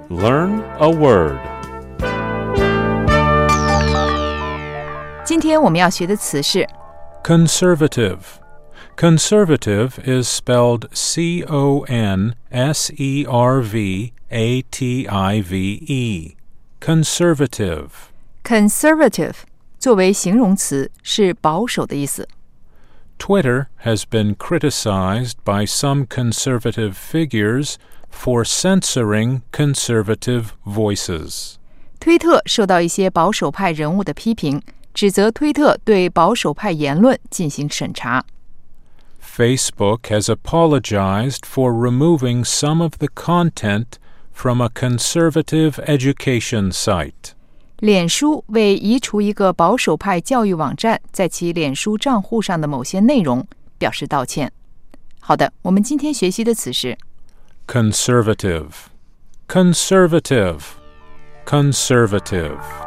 Learn a word. 今天我们要学的词是 Conservative. Conservative is spelled C-O-N-S-E-R-V-A-T-I-V-E. Conservative. conservative 作为形容词是保守的意思。 Twitter has been criticized by some conservative figures for censoring conservative voices. 推特受到一些保守派人物的批评，指责推特对保守派言论进行审查。 Facebook has apologized for removing some of the content from a conservative education site. 脸书为移除一个保守派教育网站在其脸书账户上的某些内容表示道歉。好的，我们今天学习的词是 Conservative. Conservative. Conservative.